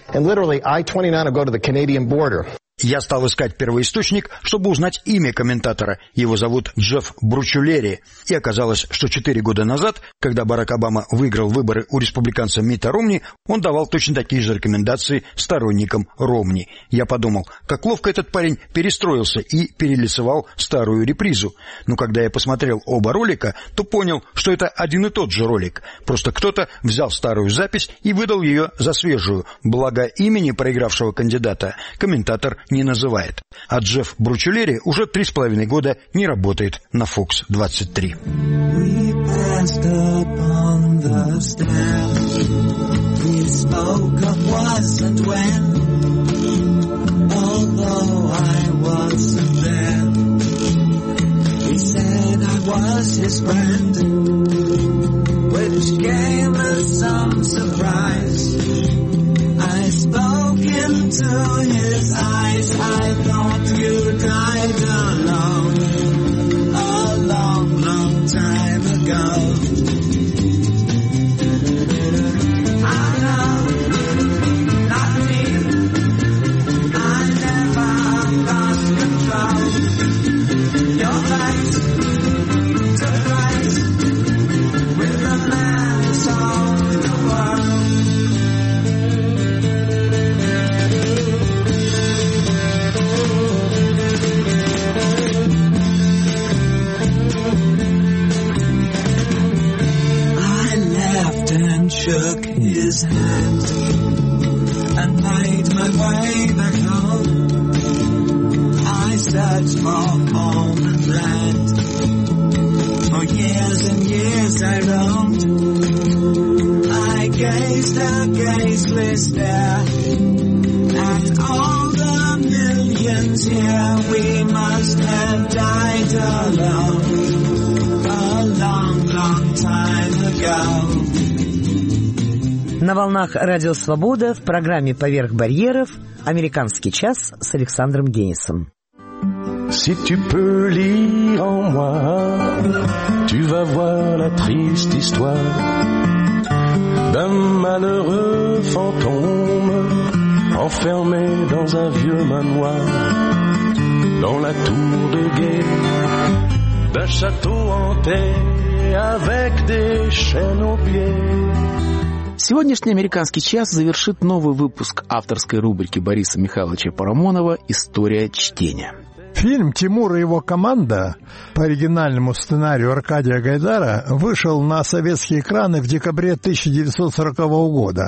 Speaker 10: Я стал искать первоисточник, чтобы узнать имя комментатора. Его зовут Джефф Бручулери. И оказалось, что 4 года назад, когда Барак Обама выиграл выборы у республиканца Митта Ромни, он давал точно такие же рекомендации сторонникам Ромни. Я подумал, как ловко этот парень перестроился и перелицевал старую репризу. Но когда я посмотрел оба ролика, то понял, что это один и тот же ролик. Просто кто-то взял старую запись и выдал ее за свежую. Благо имени проигравшего кандидата комментатор не называет. А Джефф Бручулери уже 3,5 года не работает на Fox 23.
Speaker 14: I spoke into his eyes. I thought you died alone a long, long time ago. I know, not me. I never lost control. You're right, took right with the man who sold the world. Shook his hand and made my way back home. I searched for home and land. For years and years I roamed. I gazed a gazeless stare at all the millions here. We must have died alone a long, long time ago.
Speaker 1: На волнах Радио Свобода в программе «Поверх барьеров» «Американский час» с Александром Генисом.
Speaker 15: Si tu peux lire en moi, tu vas voir la triste histoire d'un malheureux fantôme enfermé dans un vieux manoir, dans la tour de guet d'un château hanté avec des chaînes aux pieds.
Speaker 2: Сегодняшний «Американский час» завершит новый выпуск авторской рубрики Бориса Михайловича Парамонова «История чтения».
Speaker 13: Фильм «Тимур и его команда» по оригинальному сценарию Аркадия Гайдара вышел на советские экраны в декабре 1940 года,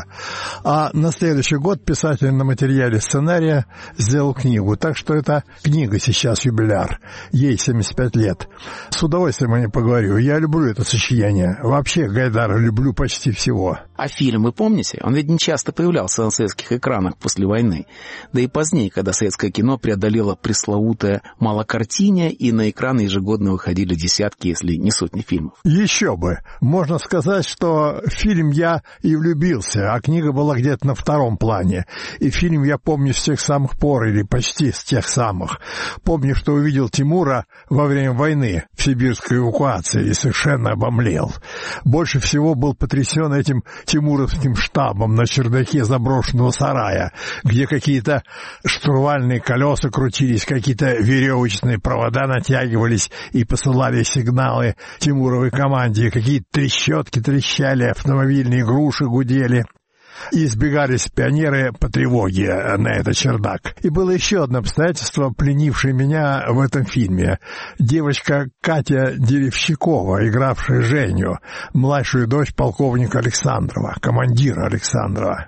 Speaker 13: а на следующий год писатель на материале сценария сделал книгу. Так что эта книга сейчас юбиляр, ей 75 лет. С удовольствием о ней поговорю. Я люблю это сочинение. Вообще Гайдара люблю почти всего.
Speaker 2: А фильм, вы помните? Он ведь не часто появлялся на советских экранах после войны. Да и позднее, когда советское кино преодолело пресловутое малокартине, и на экраны ежегодно выходили десятки, если не сотни фильмов.
Speaker 13: Еще бы. Можно сказать, что в фильм я и влюбился, а книга была где-то на втором плане. И фильм я помню с тех самых пор, или почти с тех самых. Помню, что увидел Тимура во время войны в сибирской эвакуации и совершенно обомлел. Больше всего был потрясен этим тимуровским штабом на чердаке заброшенного сарая, где какие-то штурвальные колеса крутились, какие-то веревочные провода натягивались и посылали сигналы Тимуровой команде, какие-то трещотки трещали, автомобильные груши гудели. И сбегались пионеры по тревоге на этот чердак. И было еще одно обстоятельство, пленившее меня в этом фильме. Девочка Катя Деревщикова, игравшая Женю, младшую дочь полковника Александрова, командира Александрова.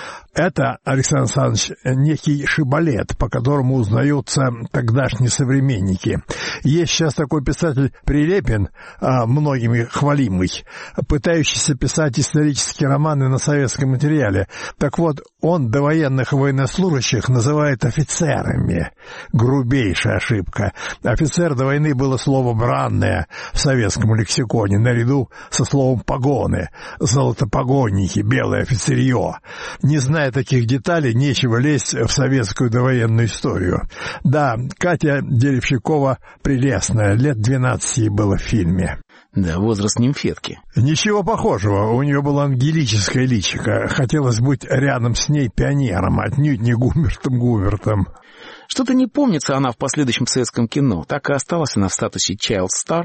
Speaker 13: Это, Александр Александрович, некий шибалет, по которому узнаются тогдашние современники. Есть сейчас такой писатель Прилепин, многими хвалимый, пытающийся писать исторические романы на советском материале. Так вот, он довоенных военнослужащих называет офицерами. Грубейшая ошибка. Офицер до войны было слово бранное в советском лексиконе, наряду со словом погоны, золотопогонники, белое офицерье. Не зная таких деталей, нечего лезть в советскую довоенную историю. Да, Катя Деревщикова прелестная, лет 12 ей было в фильме.
Speaker 2: Да, возраст нимфетки.
Speaker 13: Ничего похожего, у нее было ангелическое личико. Хотелось быть рядом с ней пионером, отнюдь не Гумбертом.
Speaker 2: Что-то не помнится она в последующем советском кино. Так и осталась она в статусе child star.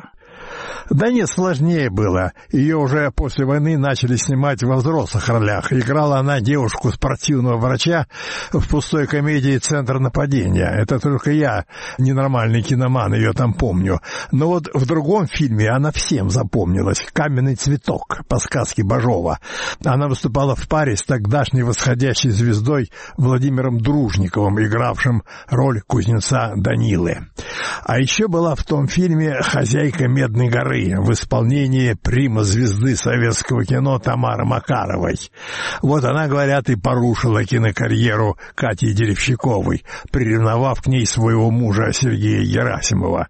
Speaker 13: Да нет, сложнее было. Ее уже после войны начали снимать во взрослых ролях. Играла она девушку спортивного врача в пустой комедии «Центр нападения». Это только я, ненормальный киноман, ее там помню. Но вот в другом фильме она всем запомнилась. «Каменный цветок» по сказке Бажова. Она выступала в паре с тогдашней восходящей звездой Владимиром Дружниковым, игравшим роль кузнеца Данилы. А еще была в том фильме «Хозяйка Медной горы» в исполнении прима-звезды советского кино Тамары Макаровой. Вот она, говорят, и порушила кинокарьеру Кати Деревщиковой, приревновав к ней своего мужа Сергея Герасимова.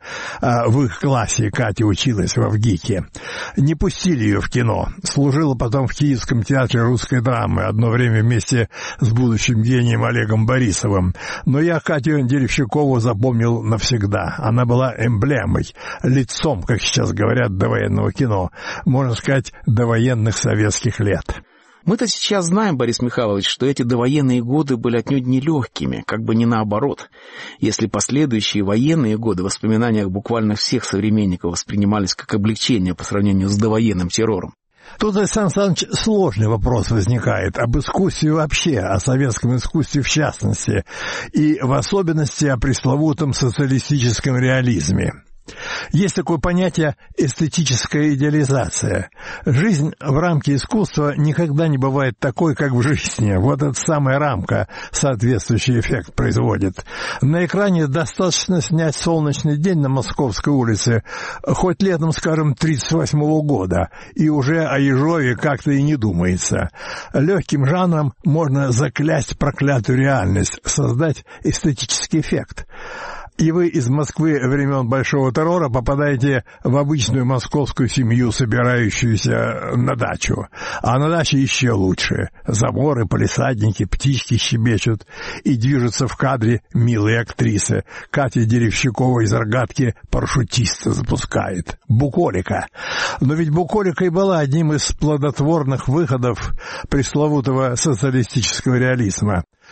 Speaker 13: В их классе Катя училась в ВГИКе. Не пустили ее в кино. Служила потом в Киевском театре русской драмы, одно время вместе с будущим гением Олегом Борисовым. Но я Катю Деревщикову запомнил навсегда. Она была эмблемой, лицом, как сейчас говорят, довоенного кино, можно сказать, довоенных советских лет.
Speaker 2: Мы-то сейчас знаем, Борис Михайлович, что эти довоенные годы были отнюдь не легкими, как бы не наоборот. Если последующие военные годы в воспоминаниях буквально всех современников воспринимались как облегчение по сравнению с довоенным террором.
Speaker 13: Тут, Александр Александрович, сложный вопрос возникает об искусстве вообще, о советском искусстве в частности, и в особенности о пресловутом социалистическом реализме. Есть такое понятие эстетическая идеализация. Жизнь в рамке искусства никогда не бывает такой, как в жизни. Вот эта самая рамка соответствующий эффект производит. На экране достаточно снять солнечный день на Московской улице, хоть летом, скажем, 1938 года, и уже о Ежове как-то и не думается. Легким жанром можно заклясть проклятую реальность, создать эстетический эффект. И вы из Москвы времен Большого террора попадаете в обычную московскую семью, собирающуюся на дачу. А на даче еще лучше. Заборы, палисадники, птички щебечут. И движутся в кадре милые актрисы. Катя Деревщикова из «Рогатки» парашютиста запускает. Буколика. Но ведь буколика и была одним из плодотворных выходов пресловутого социалистического реализма.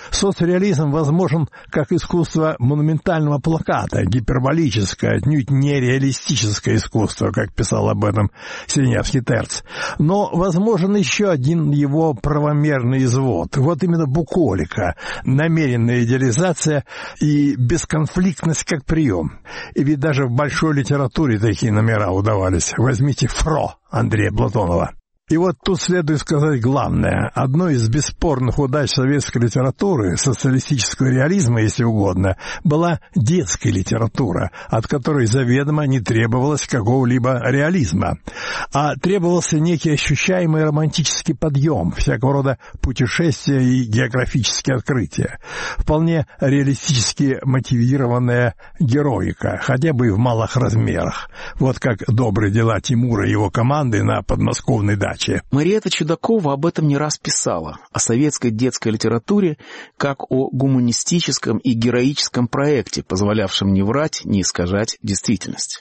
Speaker 13: Соцреализм возможен как искусство монументального плаката, гиперболическое, отнюдь нереалистическое искусство, как писал об этом Синявский Терц. Но возможен еще один его правомерный извод. Вот именно буколика, намеренная идеализация и бесконфликтность как прием. И ведь даже в большой литературе такие номера удавались. Возьмите «Фро» Андрея Платонова. И вот тут следует сказать главное. Одной из бесспорных удач советской литературы, социалистического реализма, если угодно, была детская литература, от которой заведомо не требовалось какого-либо реализма, а требовался некий ощущаемый романтический подъем, всякого рода путешествия и географические открытия, вполне реалистически мотивированная героика, хотя бы и в малых размерах. Вот как добрые дела Тимура и его команды на подмосковной даче.
Speaker 2: Мариэтта Чудакова об этом не раз писала, о советской детской литературе, как о гуманистическом и героическом проекте, позволявшем не врать, не искажать действительность.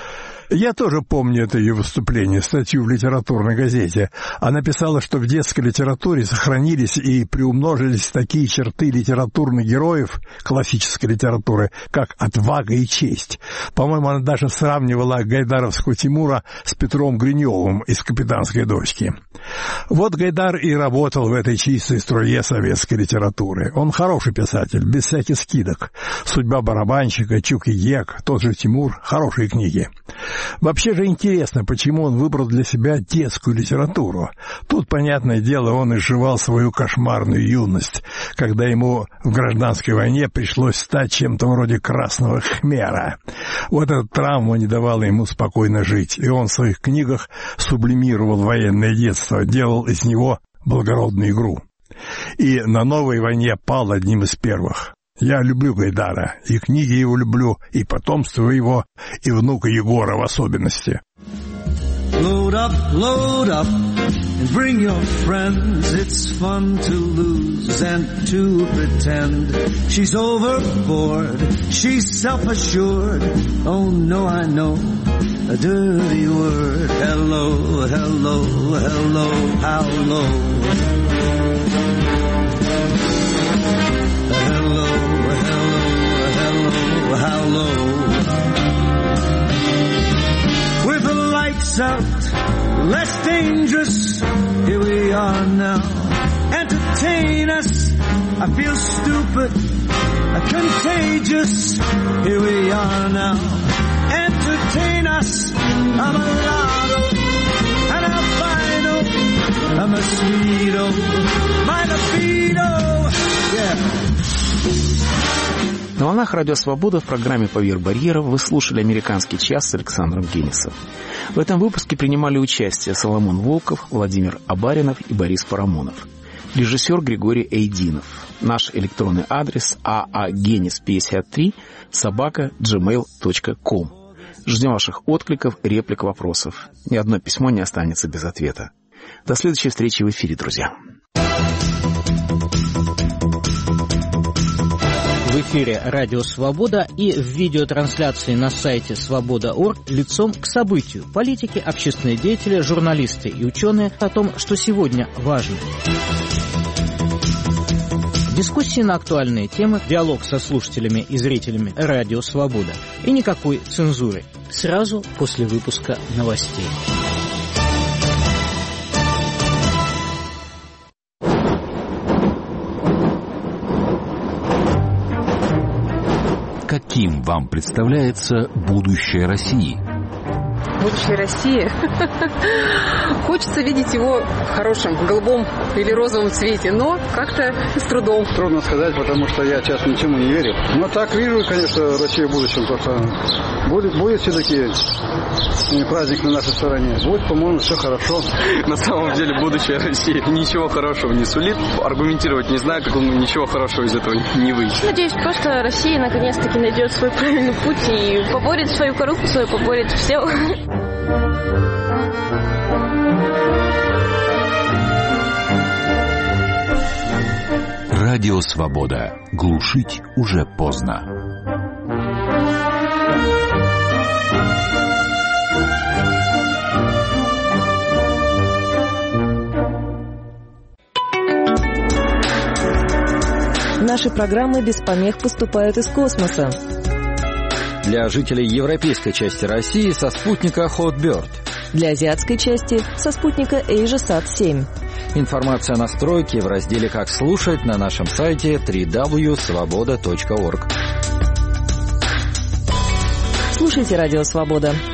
Speaker 13: Я тоже помню это ее выступление, статью в литературной газете. Она писала, что в детской литературе сохранились и приумножились такие черты литературных героев классической литературы, как отвага и честь. По-моему, она даже сравнивала гайдаровского Тимура с Петром Гриневым из «Капитанской дочки». Вот Гайдар и работал в этой чистой струе советской литературы. Он хороший писатель, без всяких скидок. «Судьба барабанщика», «Чук и Гек», тот же Тимур — хорошие книги. Вообще же интересно, почему он выбрал для себя детскую литературу. Тут, понятное дело, он изживал свою кошмарную юность, когда ему в гражданской войне пришлось стать чем-то вроде красного хмера. Вот эта травма не давала ему спокойно жить, и он в своих книгах сублимировал военное детство, делал из него благородную игру. И на новой войне пал одним из первых. Я люблю Гайдара, и книги его люблю, и потомство его, и внука Егора в особенности.
Speaker 14: Load up, and bring your friends. It's fun to lose and to pretend. She's overboard, she's self-assured. Oh no, I know a dirty word. Hello, hello, hello, how low? Hello, hello, hello, how low? With the lights out, less dangerous, here we are now. Entertain us, I feel stupid, contagious, here we are now. Entertain us, I'm a lotto, an albino, a mosquito, my libido, yeah.
Speaker 2: На волнах Радио Свобода в программе «Поверх барьеров» вы слушали «Американский час» с Александром Генисом. В этом выпуске принимали участие Соломон Волков, Владимир Абаринов и Борис Парамонов. Режиссер Григорий Эйдинов. Наш электронный адрес aagenis53@gmail.com. Ждем ваших откликов, реплик, вопросов. Ни одно письмо не останется без ответа. До следующей встречи в эфире, друзья.
Speaker 16: В эфире «Радио Свобода» и в видеотрансляции на сайте свобода.орг лицом к событию. Политики, общественные деятели, журналисты и ученые о том, что сегодня важно. Дискуссии на актуальные темы, диалог со слушателями и зрителями «Радио Свобода». И никакой цензуры. Сразу после выпуска новостей.
Speaker 4: Каким вам представляется будущее России?
Speaker 17: Будущее России? Хочется видеть его в хорошем, голубом или розовом цвете, но как-то с трудом.
Speaker 18: Трудно сказать, потому что я сейчас ничему не верю. Но так вижу, конечно, Россию в будущем. Только будет все-таки праздник на нашей стороне. Будет, по-моему, все хорошо.
Speaker 19: На самом деле будущее России ничего хорошего не сулит. Аргументировать не знаю, как ничего хорошего из этого не выйдет.
Speaker 20: Надеюсь, просто Россия наконец-таки найдет свой правильный путь и поборет свою коррупцию, поборет все.
Speaker 4: Радио Свобода. Глушить уже поздно.
Speaker 21: наши программы без помех поступают из космоса.
Speaker 22: Для жителей европейской части России со спутника Hotbird.
Speaker 21: Для азиатской части со спутника AsiaSat-7.
Speaker 22: Информация о настройке в разделе «Как слушать» на нашем сайте www.svoboda.org.
Speaker 21: Слушайте «Радио Свобода».